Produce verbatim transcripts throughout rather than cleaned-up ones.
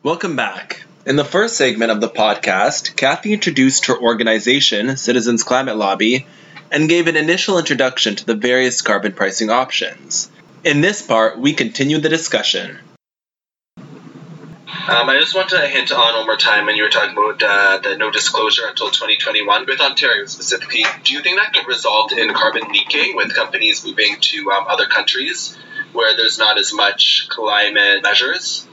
Welcome back. In the first segment of the podcast, Kathy introduced her organization, Citizens Climate Lobby, and gave an initial introduction to the various carbon pricing options. In this part, we continue the discussion. Um, I just want to hint on one more time when you were talking about uh, the no disclosure until twenty twenty-one with Ontario specifically. Do you think that could result in carbon leaking with companies moving to um, other countries where there's not as much climate measures?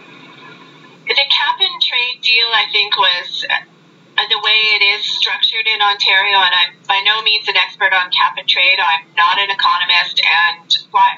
The cap and trade deal, I think, was uh, the way it is structured in Ontario, and I'm by no means an expert on cap and trade. I'm not an economist, and why,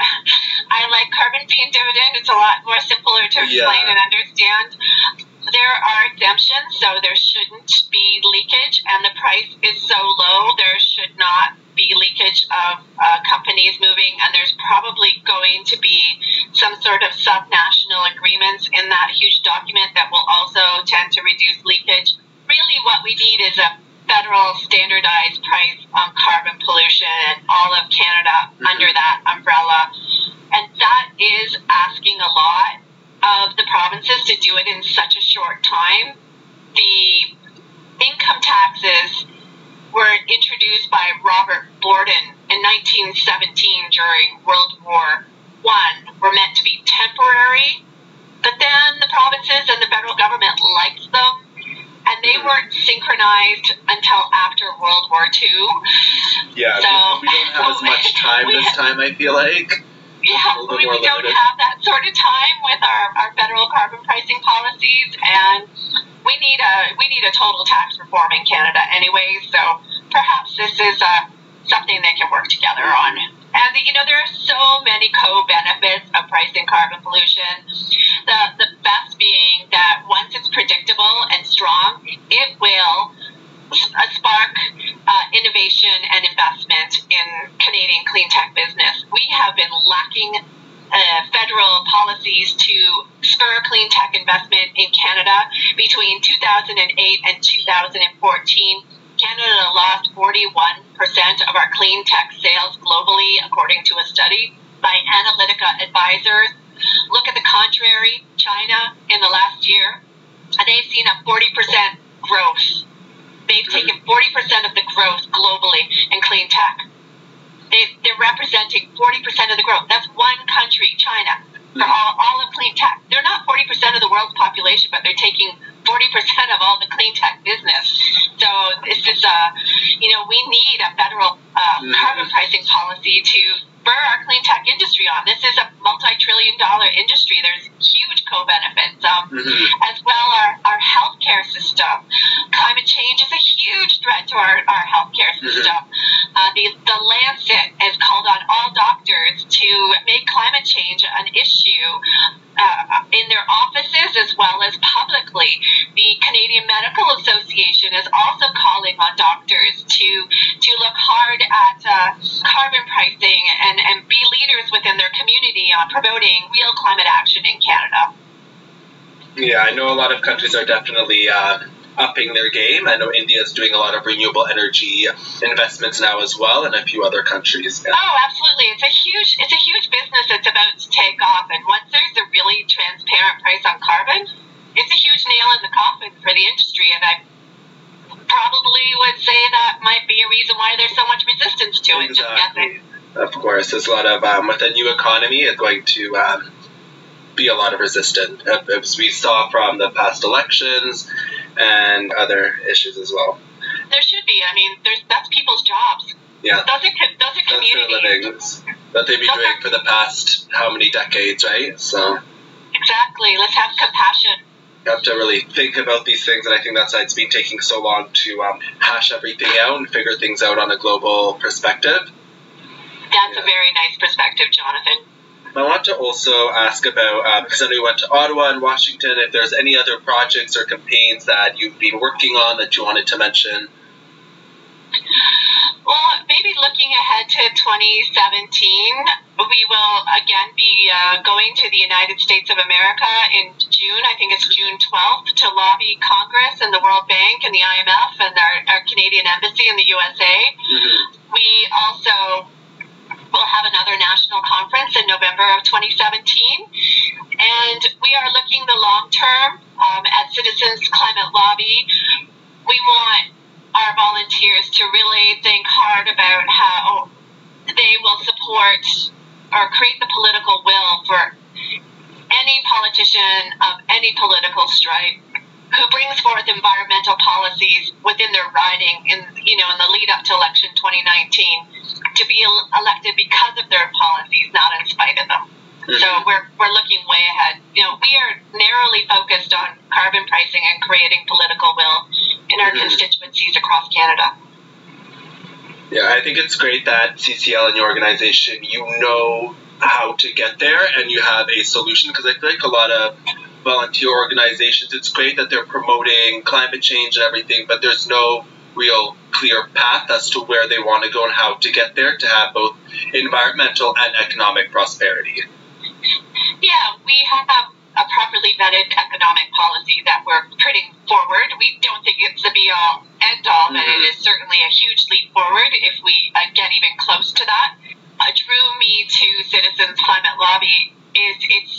I like carbon fee and dividend. It's a lot more simpler to explain yeah. and understand. There are exemptions, so there shouldn't be leakage, and the price is so low, there should not be leakage of uh, companies moving, and there's probably going to be some sort of sub-national agreements in that huge document that will also tend to reduce leakage. Really what we need is a federal standardized price on carbon pollution and all of Canada mm-hmm. under that umbrella. And that is asking a lot of the provinces to do it in such a short time. The income taxes were introduced by Robert Borden in nineteen seventeen during World War One, were meant to be temporary, but then the provinces and the federal government liked them, and they weren't synchronized until after World War Two. Yeah, so, we, we don't have as much time this ha- time, I feel like. Yeah, we, we don't have that sort of time with our, our federal carbon pricing policies, and we need a we need a total tax reform in Canada anyway, so perhaps this is uh, something they can work together on. And, you know, there are so many co-benefits of pricing carbon pollution. The, the best being that once it's predictable and strong, it will uh, spark uh, innovation and investment in Canadian clean tech business. We have been lacking uh, federal policies to spur clean tech investment in Canada between two thousand eight and two thousand fourteen. Canada lost forty-one percent of our clean tech sales globally, according to a study by Analytica Advisors. Look at the contrary, China in the last year, and they've seen a forty percent growth. They've taken forty percent of the growth globally in clean tech. They, they're representing forty percent of the growth. That's one country, China, for all, all of clean tech. They're not forty percent of the world's population, but they're taking forty percent of all the clean tech business. So this is a, you know, we need a federal uh, mm-hmm. carbon pricing policy to spur our clean tech industry on. This is a multi-trillion dollar industry. There's huge co-benefits. Um, mm-hmm. As well, our, our healthcare system. Climate change is a huge threat to our, our healthcare system. Mm-hmm. Uh, the, the Lancet has called on all doctors to make climate change an issue uh, in their offices as well as publicly. The Canadian Medical Association is also calling on doctors to to look hard at uh, carbon pricing and, and be leaders within their community on promoting real climate action in Canada. Yeah, I know a lot of countries are definitely uh, upping their game. I know India is doing a lot of renewable energy investments now as well, and a few other countries. Yeah. Oh, absolutely. It's a huge it's a huge business that's about to take off, and once there's a really transparent price on carbon, it's a huge nail in the coffin for the industry, and I probably would say that might be a reason why there's so much resistance to it. Exactly. Just guessing. Of course, there's a lot of, um, with a new economy, it's going to um, be a lot of resistance, as we saw from the past elections and other issues as well. There should be. I mean, there's that's people's jobs. Yeah. Those are, those are communities. That's their livings that they've been those doing are, for the past how many decades, right? So. Exactly. Let's have compassion. You have to really think about these things, and I think that's why it's been taking so long to um, hash everything out and figure things out on a global perspective. That's yeah. a very nice perspective, Jonathan. I want to also ask about, uh, because I know you went to Ottawa and Washington, if there's any other projects or campaigns that you've been working on that you wanted to mention. Well, maybe looking ahead to twenty seventeen, we will again be uh, going to the United States of America in June. I think it's June twelfth, to lobby Congress and the World Bank and the I M F and our, our Canadian Embassy in the U S A. Mm-hmm. We also we'll have another national conference in November of twenty seventeen. And we are looking the long term um, at Citizens Climate Lobby. We want our volunteers to really think hard about how they will support or create the political will for any politician of any political stripe who brings forth environmental policies within their riding in, you know, in the lead up to election twenty nineteen to be elected because of their policies, not in spite of them. Mm-hmm. So we're, we're looking way ahead. You know, we are narrowly focused on carbon pricing and creating political will in our mm-hmm. constituencies across Canada. Yeah, I think it's great that C C L and your organization, you know how to get there and you have a solution, because I feel like a lot of volunteer organizations, it's great that they're promoting climate change and everything, but there's no real clear path as to where they want to go and how to get there to have both environmental and economic prosperity. Yeah, we have a properly vetted economic policy that we're putting forward. We don't think it's the be-all, end-all, mm-hmm. but it is certainly a huge leap forward if we uh, get even close to that. What drew me to Citizens Climate Lobby is it's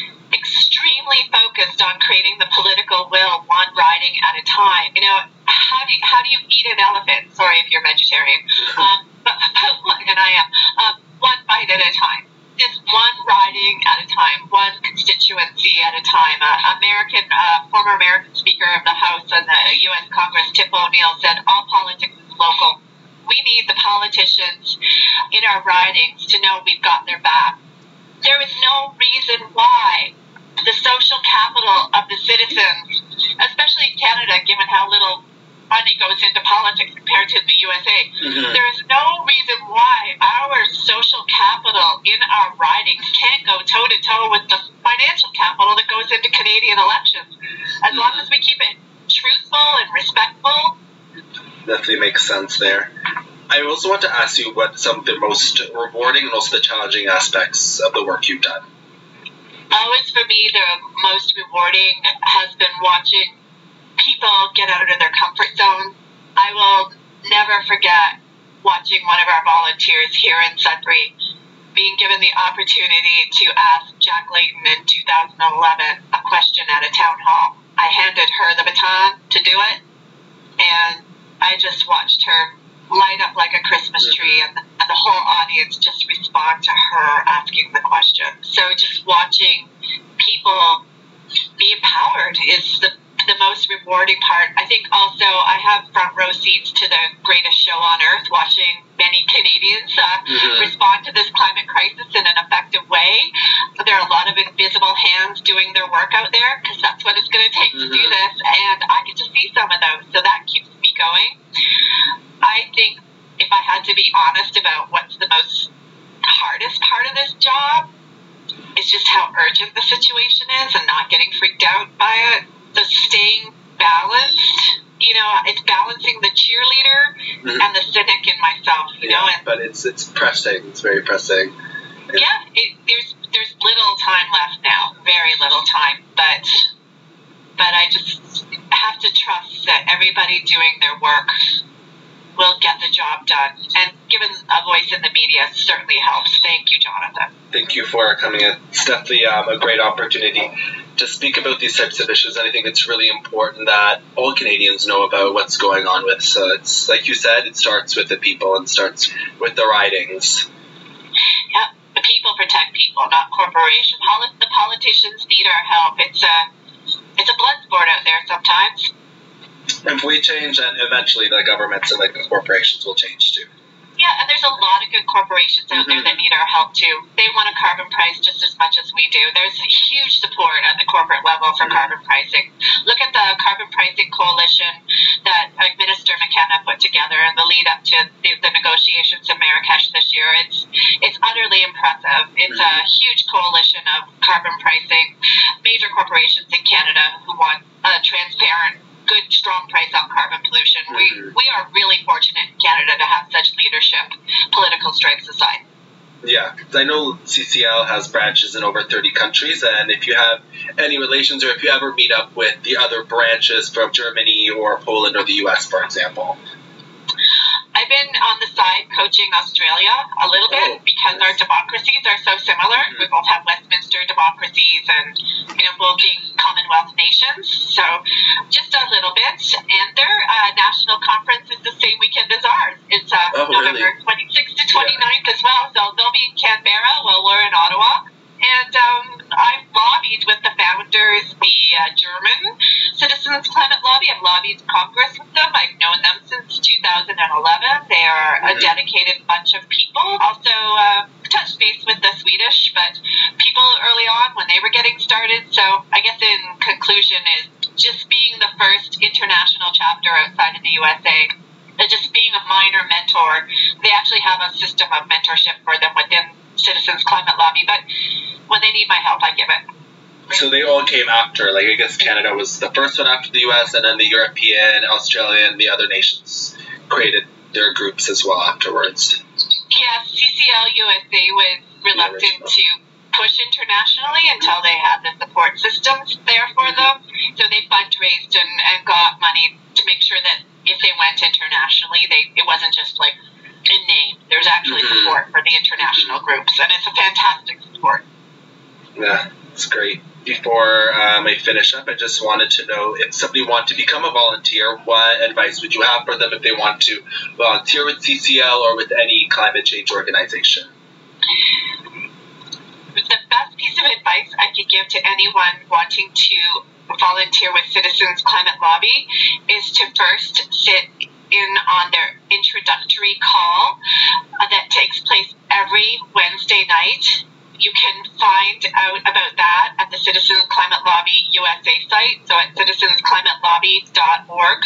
extremely focused on creating the political will one riding at a time. You know, how do you, how do you eat an elephant? Sorry if you're vegetarian, um, but, and I am. Um, one bite at a time. Just one riding at a time, one constituency at a time. Uh, American, uh, former American Speaker of the House and the U S Congress, Tip O'Neill, said all politics is local. We need the politicians in our ridings to know we've got their back. There is no reason why the social capital of the citizens, especially in Canada, given how little money goes into politics compared to the U S A, mm-hmm. there is no reason why our social capital in our ridings can't go toe-to-toe with the financial capital that goes into Canadian elections. As mm-hmm. long as we keep it truthful and respectful. Definitely makes sense there. I also want to ask you what some of the most rewarding and also the challenging aspects of the work you've done. Always for me, the most rewarding has been watching people get out of their comfort zone. I will never forget watching one of our volunteers here in Sudbury being given the opportunity to ask Jack Layton in two thousand eleven a question at a town hall. I handed her the baton to do it, and I just watched her light up like a Christmas tree, and, and the whole audience just respond to her asking the question. So just watching people be empowered is the the most rewarding part. I think also I have front row seats to the greatest show on earth, watching many Canadians uh, mm-hmm. respond to this climate crisis in an effective way. There are a lot of invisible hands doing their work out there, because that's what it's going to take mm-hmm. to do this, and I get to see some of those, so that keeps me going. I think if I had to be honest about what's the most hardest part of this job, it's just how urgent the situation is and not getting freaked out by it. The staying balanced, you know, it's balancing the cheerleader mm-hmm. and the cynic in myself, you yeah, know. And but it's it's pressing. It's very pressing. Yeah, yeah it, there's there's little time left now, very little time, but but I just have to trust that everybody doing their work will get the job done, and given a voice in the media certainly helps. Thank you, Jonathan. Thank you for coming in. It's definitely um, a great opportunity to speak about these types of issues. And I think it's really important that all Canadians know about what's going on with. So it's like you said, it starts with the people and starts with the ridings. Yeah, the people protect people, not corporations. The politicians need our help. It's a it's a blood sport out there sometimes. And if we change, and eventually the governments and like the corporations will change too. Yeah, and there's a lot of good corporations out mm-hmm. there that need our help too. They want a carbon price just as much as we do. There's huge support at the corporate level for mm-hmm. carbon pricing. Look at the carbon pricing coalition that uh, Minister McKenna put together in the lead up to the, the negotiations in Marrakesh this year. It's it's utterly impressive. It's mm-hmm. a huge coalition of carbon pricing, major corporations in Canada who want a transparent, good, strong price on carbon pollution. Mm-hmm. We we are really fortunate in Canada to have such leadership, political strengths aside. Yeah, I know C C L has branches in over thirty countries, and if you have any relations or if you ever meet up with the other branches from Germany or Poland or the U S, for example. I've been on the side coaching Australia a little bit Oh, because nice. our democracies are so similar. Mm-hmm. We both have Westminster democracies and, you know, both being Commonwealth nations. So just a little bit. And their uh, national conference is the same weekend as ours. It's uh, Oh, November really? twenty-sixth to twenty-ninth as well. So they'll be in Canberra while we're in Ottawa. And um, I've lobbied with the founders, the uh, German Citizens Climate Lobby. I've lobbied Congress with them. I've known them since two thousand eleven. They are a Mhm. dedicated bunch of people. Also uh, touched base with the Swedish, but people early on when they were getting started. So I guess in conclusion is just being the first international chapter outside of the U S A. uh, Just being a minor mentor. They actually have a system of mentorship for them within Citizens Climate Lobby, but when they need my help, I give it. So they all came after, like I guess Canada was the first one after the U S, and then the European, Australian, the other nations created their groups as well afterwards. Yeah, C C L U S A was reluctant original. to push internationally until they had the support systems there for them. So they fundraised and, and got money to make sure that if they went internationally, they it wasn't just like in name. There's actually Mhm. support for the international groups, and it's a fantastic support. Yeah, it's great. Before um, I finish up, I just wanted to know if somebody wanted to become a volunteer, what advice would you have for them if they want to volunteer with C C L or with any climate change organization? The best piece of advice I could give to anyone wanting to volunteer with Citizens Climate Lobby is to first sit in on their introductory call uh, that takes place every Wednesday night. You can find out about that at the Citizens Climate Lobby U S A site, so at citizens climate lobby dot org.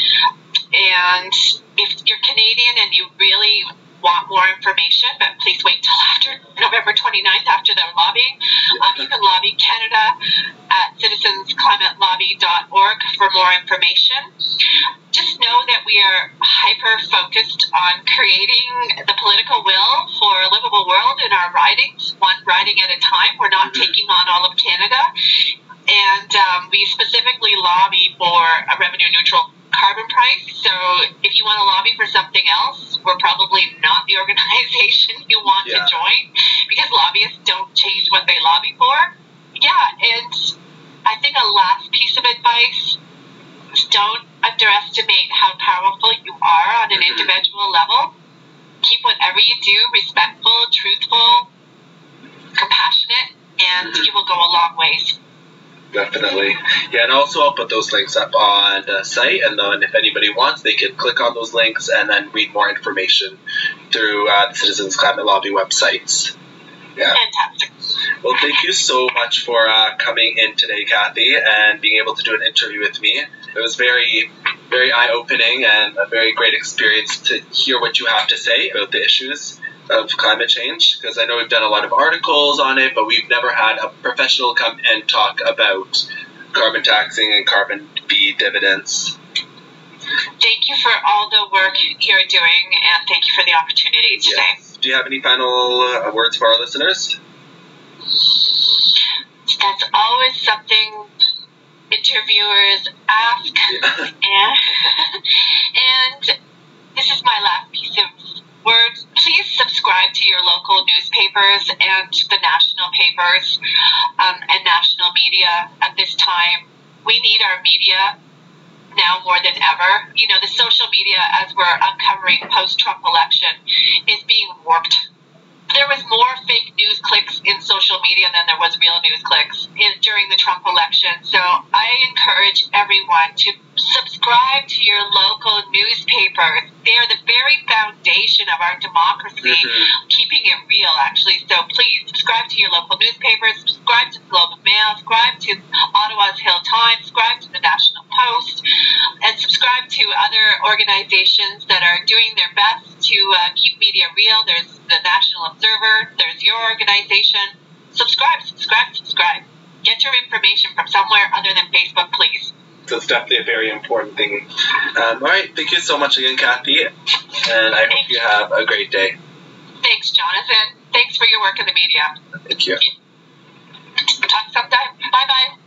And if you're Canadian and you really want more information, but please wait till after November twenty-ninth, after their lobbying, um, you can lobby Canada at citizens climate lobby dot org for more information. Just know that we are hyper-focused on creating the political will for a livable world in our ridings, one riding at a time. We're not Mhm. taking on all of Canada. And um, we specifically lobby for a revenue-neutral carbon price. So if you want to lobby for something else, we're probably not the organization you want Yeah. to join, because lobbyists don't change what they lobby for. Yeah, and I think a last piece of advice is don't underestimate how powerful you are on an Mhm. individual level. Keep whatever you do respectful, truthful, compassionate, and Mhm. you will go a long ways. Definitely. Yeah, and also I'll put those links up on the site, and then if anybody wants, they can click on those links and then read more information through uh, the Citizens Climate Lobby websites. Yeah. Fantastic. Well, thank you so much for uh, coming in today, Kathy, and being able to do an interview with me. It was very, very eye-opening and a very great experience to hear what you have to say about the issues of climate change, because I know we've done a lot of articles on it, but we've never had a professional come and talk about carbon taxing and carbon fee dividends. Thank you for all the work you're doing, and thank you for the opportunity today. Yes. Do you have any final uh, words for our listeners? That's always something interviewers ask, Yeah. and, and this is my last piece of words. Please subscribe to your local newspapers and the national papers um, and national media at this time. We need our media now more than ever. You know, the social media, as we're uncovering post-Trump election, is being warped. There was more fake news clicks in social media than there was real news clicks in, during the Trump election. So I encourage everyone to subscribe to your local newspapers. They are the very foundation of our democracy, Mhm. keeping it real, actually. So please subscribe to your local newspapers, subscribe to the Globe and Mail, subscribe to Ottawa's Hill Times, subscribe to the National Post, and subscribe to other organizations that are doing their best to uh, keep media real. There's the National Observer, there's your organization. Subscribe, subscribe, subscribe. Get your information from somewhere other than Facebook, please. So it's definitely a very important thing. Um, all right, thank you so much again, Kathy, and I hope you have a great day. Thanks, Jonathan. Thanks for your work in the media. Thank you. Talk sometime. Bye-bye.